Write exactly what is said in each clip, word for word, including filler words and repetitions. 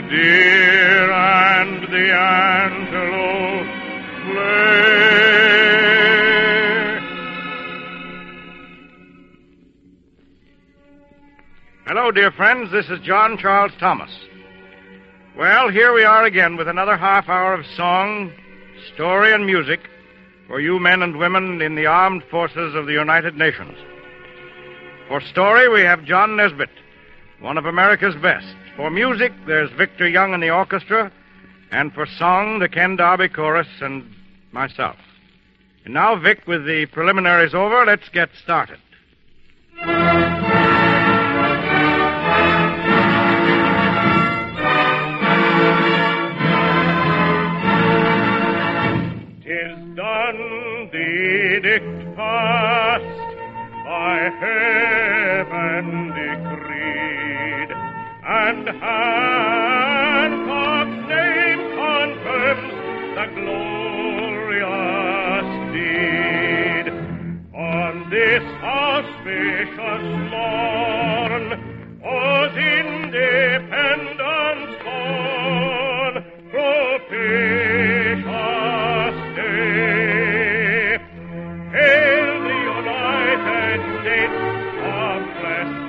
deer and the antelope play. Hello, dear friends. This is John Charles Thomas. Well, here we are again with another half hour of song, story, and music for you men and women in the armed forces of the United Nations. For story, we have John Nesbitt, one of America's best. For music, there's Victor Young and the orchestra, and for song, the Ken Darby Chorus and myself. And now, Vic, with the preliminaries over, let's get started. Tis done, the edict passed, by heaven decreed, and Hancock's name confirms the glorious deed. On this auspicious morn was independence born, propitious day. Hail the United States of blessed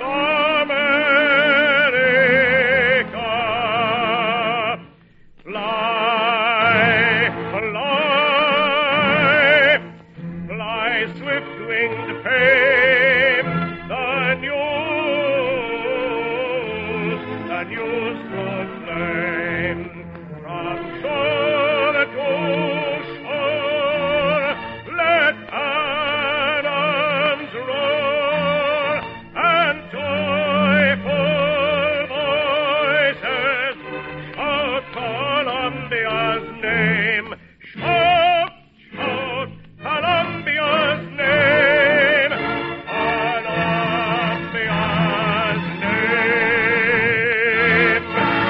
America. Fly, fly, fly, swift-winged fame, the news, the news proclaim. From shore to shore, let cannons roar, and joyful voices shout Columbia's name. Shout, shout Columbia's name, Columbia's name.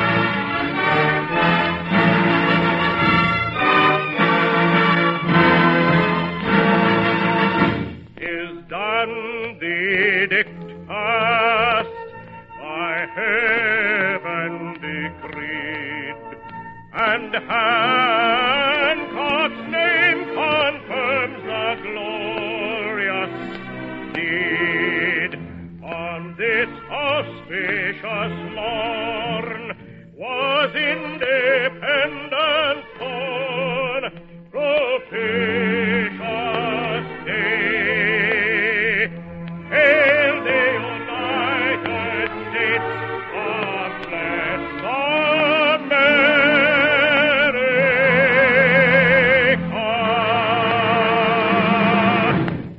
Is done, the edict passed, by heaven decreed, and Hancock's name confirms the glorious deed. On this auspicious morn was independence born, propitious day. Hail the United States of blessed America.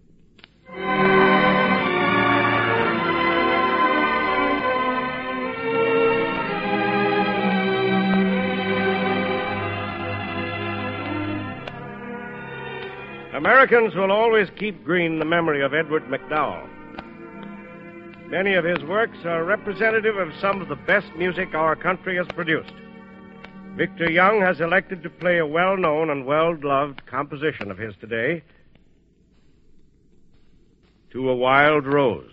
Americans will always keep green the memory of Edward MacDowell. Many of his works are representative of some of the best music our country has produced. Victor Young has elected to play a well-known and well-loved composition of his today, To a Wild Rose.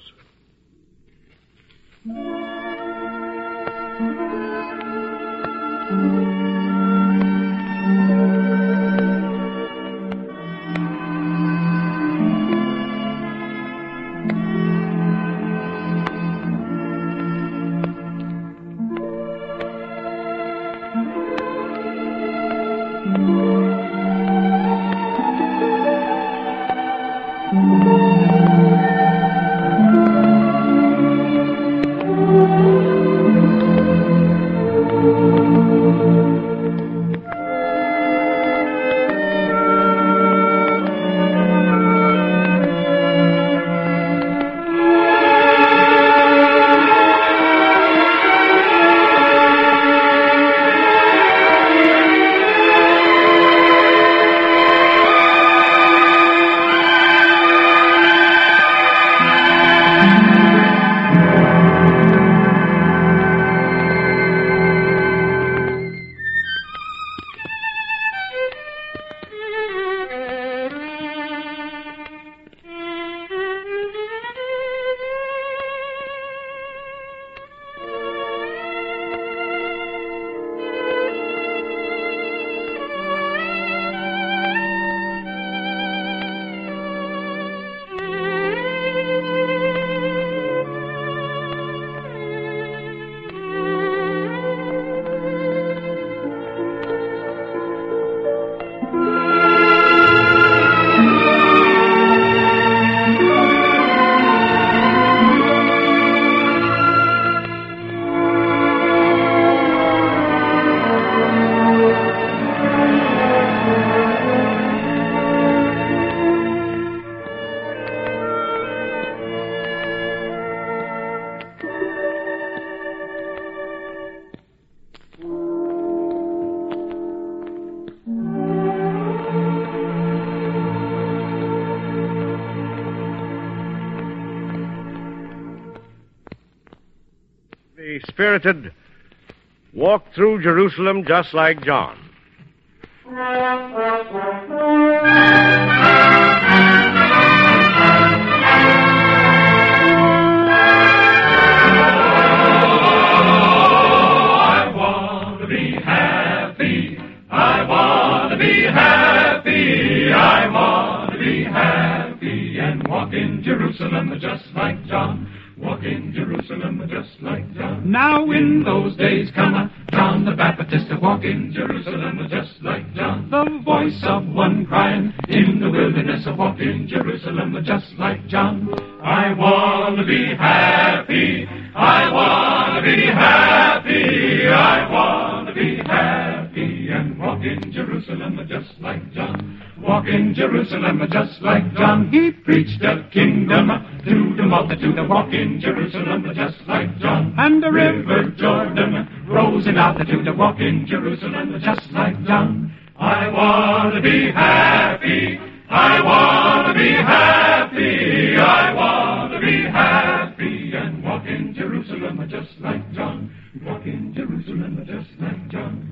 Thank you. The spirited Walk Through Jerusalem Just Like John. Jerusalem just like John. Walk in Jerusalem just like John. Now in those days come a John the Baptist to walk in Jerusalem just like John. The voice of one crying in the wilderness of walk in Jerusalem just like John. I want to be happy. I want to be happy. I want to be happy and walk in Jerusalem just like John. Walk in Jerusalem just like John. He preached the kingdom to the multitude. Walk in Jerusalem just like John. And the river Jordan rose in altitude. Walk in Jerusalem just like John. I want to be happy. I want to be happy. I want to be happy and walk in Jerusalem just like John. Walk in Jerusalem just like John.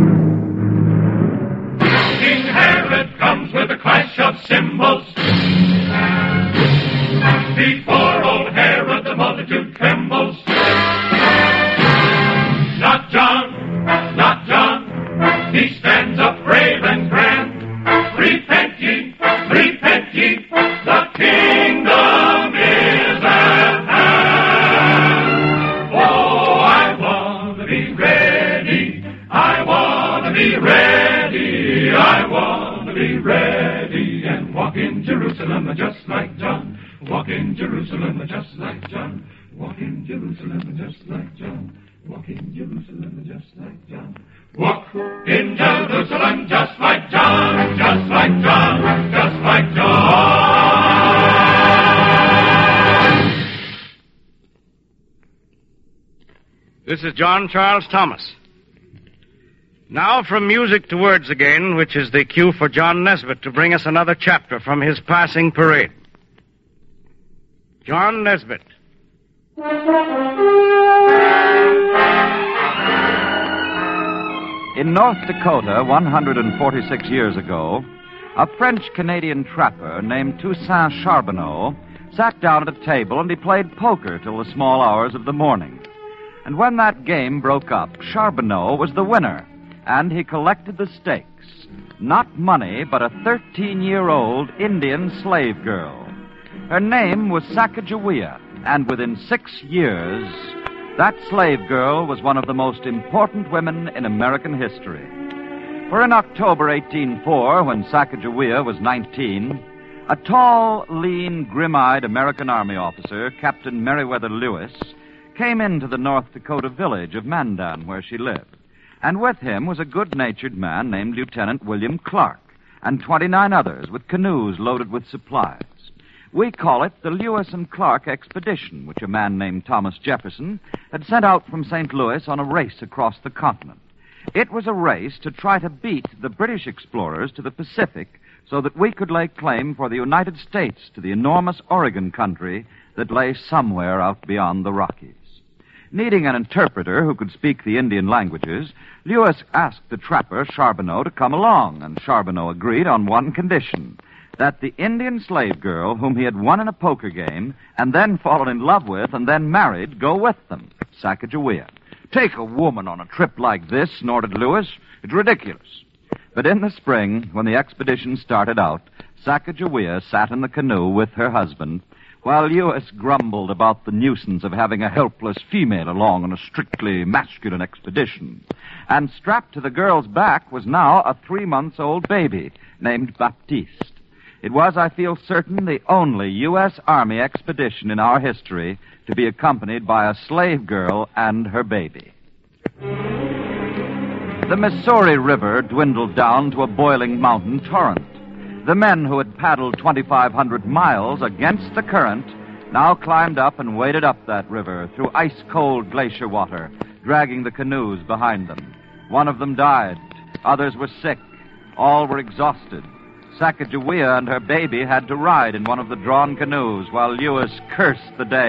King Herod comes with a clash of cymbals. Before old Herod the multitude trembles. Not John, not John. He stands up brave and grand. Repent ye, repent ye. The kingdom is at hand. Oh, I want to be ready. I want to be ready. I want to be ready and walk in Jerusalem just like John. Walk in Jerusalem just like John. Walk in Jerusalem just like John. Walk in Jerusalem just like John. Walk in Jerusalem just like John. Just like John. Just like John. This is John Charles Thomas. Now from music to words again, which is the cue for John Nesbitt to bring us another chapter from his passing parade. John Nesbitt. In North Dakota, one hundred forty-six years ago, a French-Canadian trapper named Toussaint Charbonneau sat down at a table and he played poker till the small hours of the morning. And when that game broke up, Charbonneau was the winner, and he collected the stakes. Not money, but a thirteen-year-old Indian slave girl. Her name was Sacagawea, and within six years, that slave girl was one of the most important women in American history. For in October eighteen oh four, when Sacagawea was nineteen, a tall, lean, grim-eyed American Army officer, Captain Meriwether Lewis, came into the North Dakota village of Mandan, where she lived. And with him was a good-natured man named Lieutenant William Clark, and twenty-nine others with canoes loaded with supplies. We call it the Lewis and Clark Expedition, which a man named Thomas Jefferson had sent out from Saint Louis on a race across the continent. It was a race to try to beat the British explorers to the Pacific so that we could lay claim for the United States to the enormous Oregon country that lay somewhere out beyond the Rockies. Needing an interpreter who could speak the Indian languages, Lewis asked the trapper Charbonneau to come along, and Charbonneau agreed on one condition, that the Indian slave girl whom he had won in a poker game and then fallen in love with and then married go with them, Sacagawea. Take a woman on a trip like this, snorted Lewis. It's ridiculous. But in the spring, when the expedition started out, Sacagawea sat in the canoe with her husband, while Lewis grumbled about the nuisance of having a helpless female along on a strictly masculine expedition. And strapped to the girl's back was now a three-months-old baby named Baptiste. It was, I feel certain, the only U S Army expedition in our history to be accompanied by a slave girl and her baby. The Missouri River dwindled down to a boiling mountain torrent. The men who had paddled twenty-five hundred miles against the current now climbed up and waded up that river through ice-cold glacier water, dragging the canoes behind them. One of them died. Others were sick. All were exhausted. Sacagawea and her baby had to ride in one of the drawn canoes while Lewis cursed the day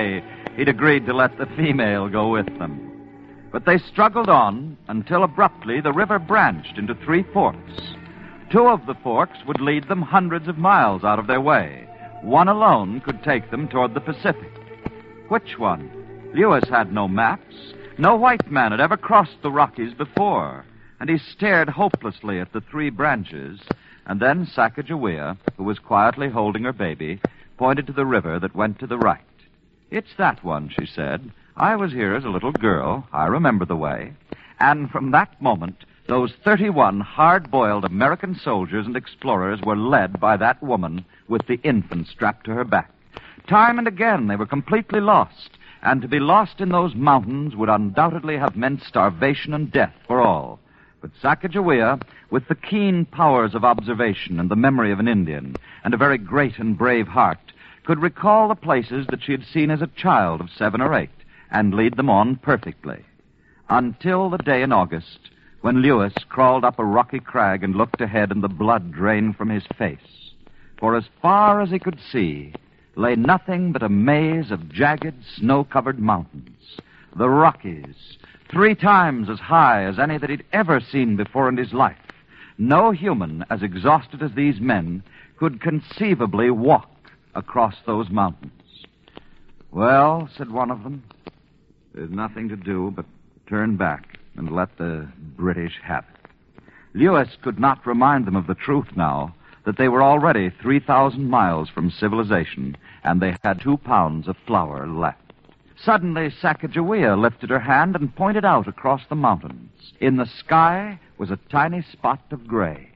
he'd agreed to let the female go with them. But they struggled on until abruptly the river branched into three forks. Two of the forks would lead them hundreds of miles out of their way. One alone could take them toward the Pacific. Which one? Lewis had no maps. No white man had ever crossed the Rockies before, and he stared hopelessly at the three branches, and then Sacagawea, who was quietly holding her baby, pointed to the river that went to the right. "It's that one," she said. "I was here as a little girl. I remember the way." And from that moment, those thirty-one hard-boiled American soldiers and explorers were led by that woman with the infant strapped to her back. Time and again they were completely lost, and to be lost in those mountains would undoubtedly have meant starvation and death for all. But Sacagawea, with the keen powers of observation and the memory of an Indian, and a very great and brave heart, could recall the places that she had seen as a child of seven or eight, and lead them on perfectly. Until the day in August, when Lewis crawled up a rocky crag and looked ahead and the blood drained from his face. For as far as he could see, lay nothing but a maze of jagged, snow-covered mountains. The Rockies, three times as high as any that he'd ever seen before in his life. No human, as exhausted as these men, could conceivably walk across those mountains. "Well," said one of them, "there's nothing to do but turn back and let the British have it." Lewis could not remind them of the truth now, that they were already three thousand miles from civilization, and they had two pounds of flour left. Suddenly, Sacagawea lifted her hand and pointed out across the mountains. In the sky was a tiny spot of gray.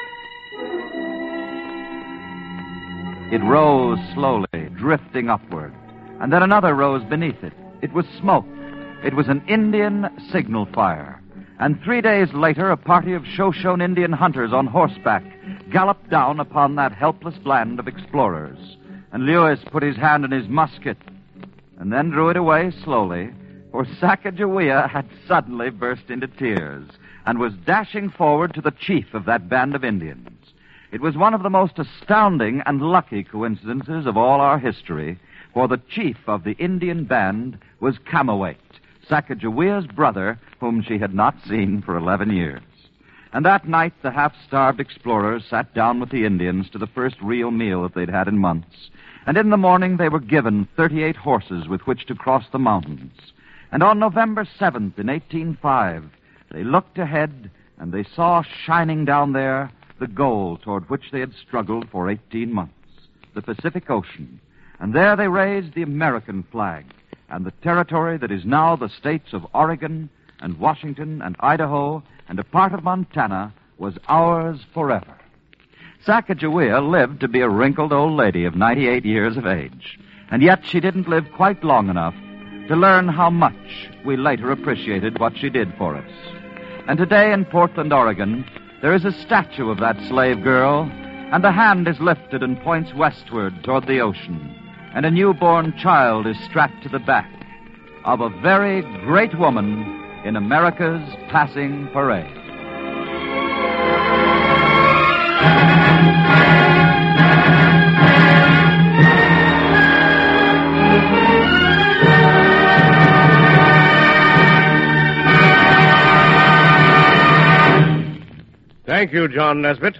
It rose slowly, drifting upward, and then another rose beneath it. It was smoke. It was an Indian signal fire. And three days later, a party of Shoshone Indian hunters on horseback galloped down upon that helpless band of explorers. And Lewis put his hand in his musket and then drew it away slowly, for Sacagawea had suddenly burst into tears and was dashing forward to the chief of that band of Indians. It was one of the most astounding and lucky coincidences of all our history, for the chief of the Indian band was Camawait, Sacagawea's brother, whom she had not seen for eleven years. And that night, the half-starved explorers sat down with the Indians to the first real meal that they'd had in months. And in the morning, they were given thirty-eight horses with which to cross the mountains. And on November seventh, in eighteen oh five, they looked ahead, and they saw shining down there the goal toward which they had struggled for eighteen months, the Pacific Ocean. And there they raised the American flag, and the territory that is now the states of Oregon and Washington and Idaho and a part of Montana was ours forever. Sacagawea lived to be a wrinkled old lady of ninety-eight years of age, and yet she didn't live quite long enough to learn how much we later appreciated what she did for us. And today in Portland, Oregon, there is a statue of that slave girl, and a hand is lifted and points westward toward the ocean, and a newborn child is strapped to the back of a very great woman in America's passing parade. Thank you, John Nesbitt.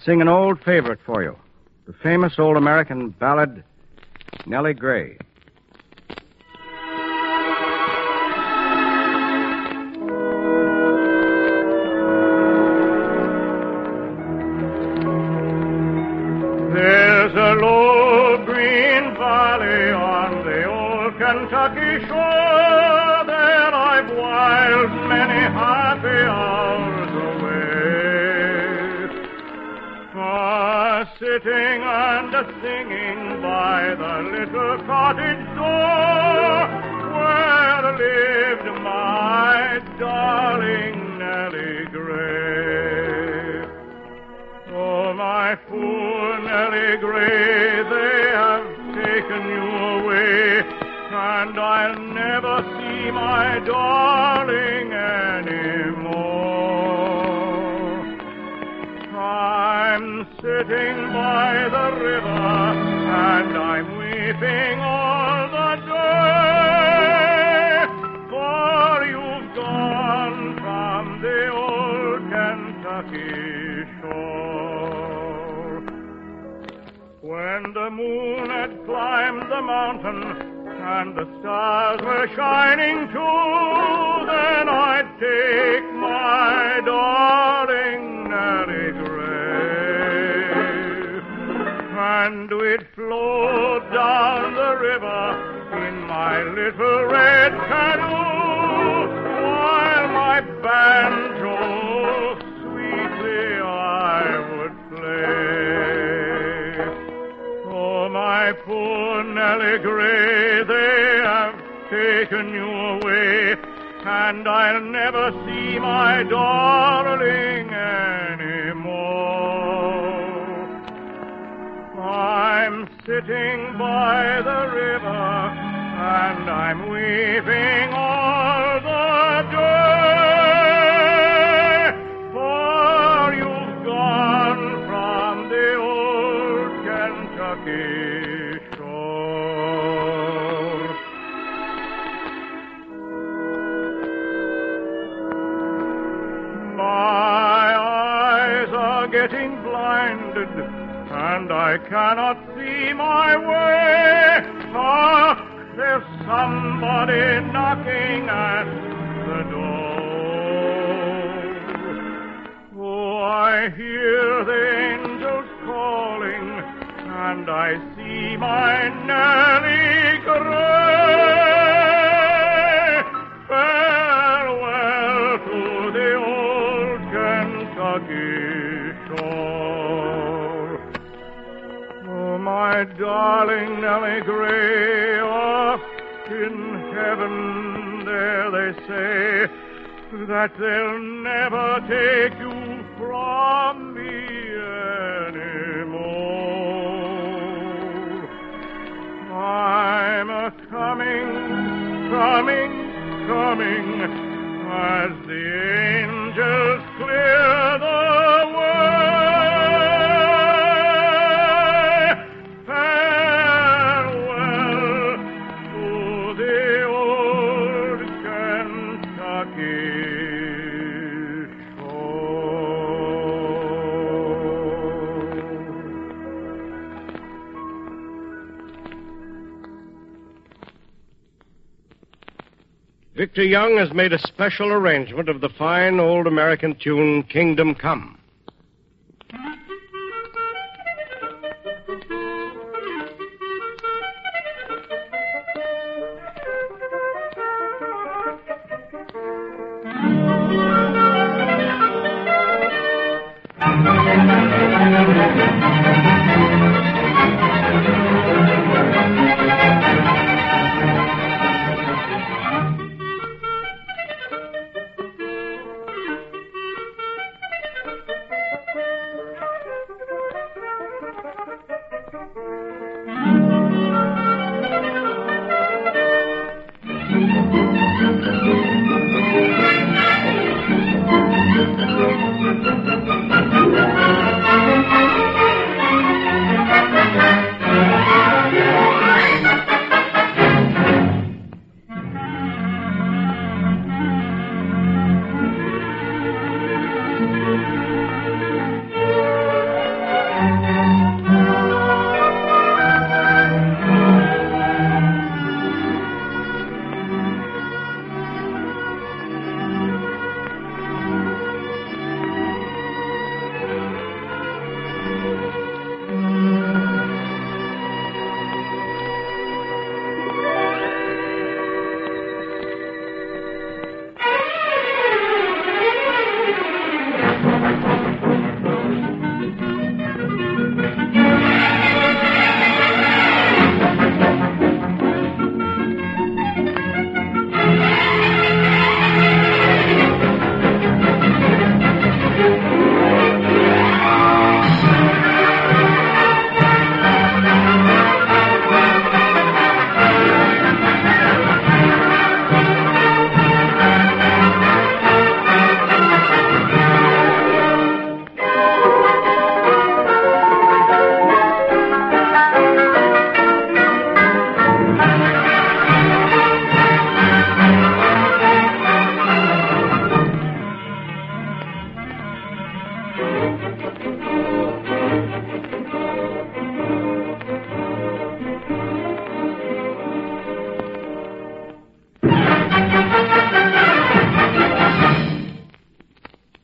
sing an old favorite for you. The famous old American ballad, Nellie Gray. There's a low green valley on the old Kentucky shore. There I've whiled many happy hours away. Ah, sitting and a-singing by the little cottage door where lived my darling Nellie Gray. Oh, my poor Nellie Gray, they have taken you away, and I'll never see my darling anymore. I'm sitting by the river, and I'm weeping all the day, for you've gone from the old Kentucky shore. When the moon had climbed the mountain and the stars were shining too, then I'd take my darling Nellie Gray, and we'd float down the river in my little red canoe, while my banjo sweetly I would play. Oh, my poor Nellie Gray, they have taken you away, and I'll never see my darling anymore. I'm sitting by the river, and I'm weeping all the day, for you've gone from the old Kentucky shore. My eyes are getting blinded, and I cannot see my way. Hark, there's somebody knocking at the door. Oh, I hear the angels calling, and I see my Nellie Gray. Farewell to the old Kentucky shore. Oh, my darling Nellie Gray, up in heaven there they say that they'll never take you from me anymore. I'm a coming, coming, coming, as the angels clear the way. Farewell to the old Kentucky Victor Young has made a special arrangement of the fine old American tune, Kingdom Come.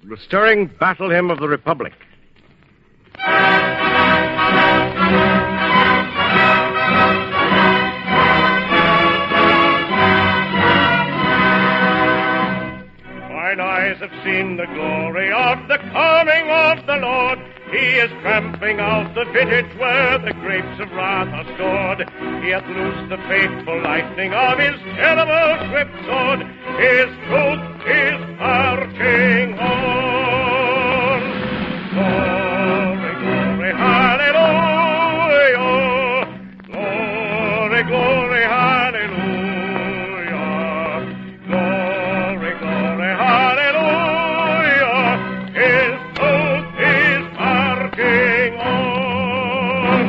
the stirring battle hymn of the Republic. Mine eyes have seen the glory of the coming of the Lord. He is tramping out the vintage where the grapes of wrath are stored. He hath loosed the faithful lightning of his terrible swift sword. His truth is marching on. Glory, glory, hallelujah. Glory, glory, hallelujah. Glory, glory, hallelujah. His truth is marching on.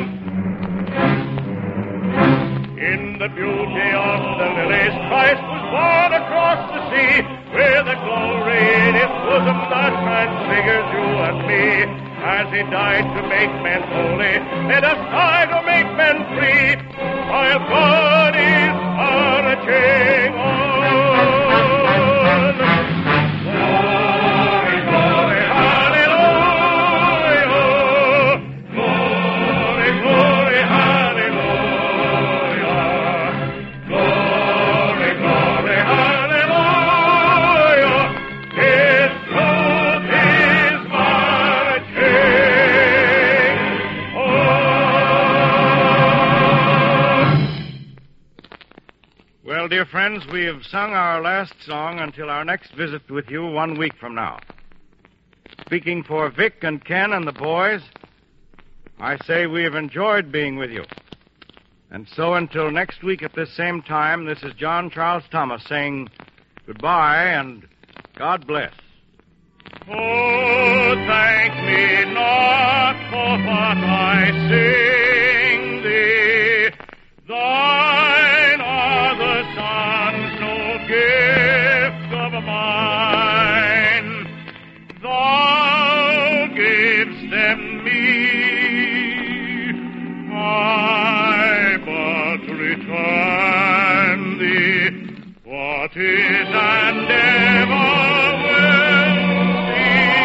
In the beauty of the lilies, Christ was born across the sea, with a glory in his bosom that transfigures you and me. As he died to make men holy, let us die to make men free, while God is marching on. Glory, glory, hallelujah. Glory, glory, hallelujah. Glory, glory, hallelujah. His truth is marching on. Well, dear friends, we have sung our last song until our next visit with you one week from now. Speaking for Vic and Ken and the boys, I say we have enjoyed being with you. And so until next week at this same time, this is John Charles Thomas saying goodbye and God bless. Oh, thank me not for what I sing thee. Thine are the sons, no gift of mine. Thou givest them me. I but return thee what is and ever will be.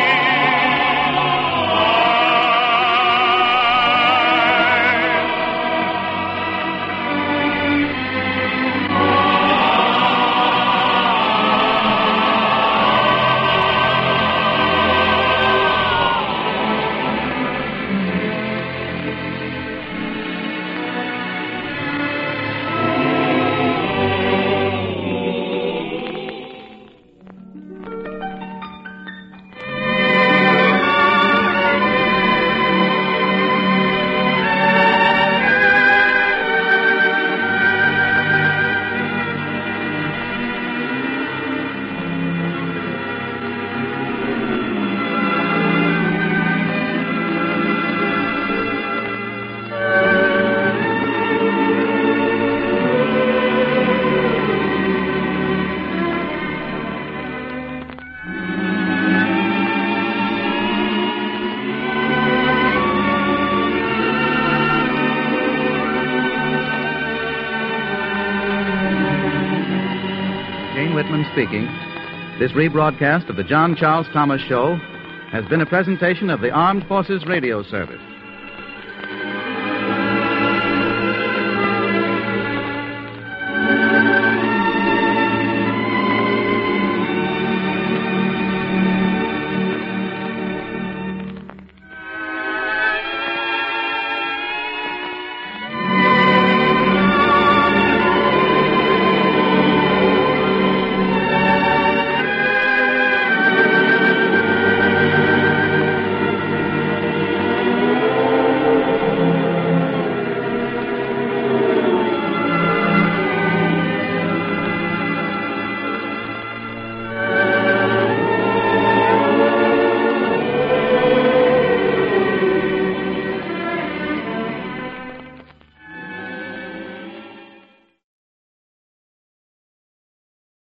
Speaking. This rebroadcast of the John Charles Thomas Show has been a presentation of the Armed Forces Radio Service.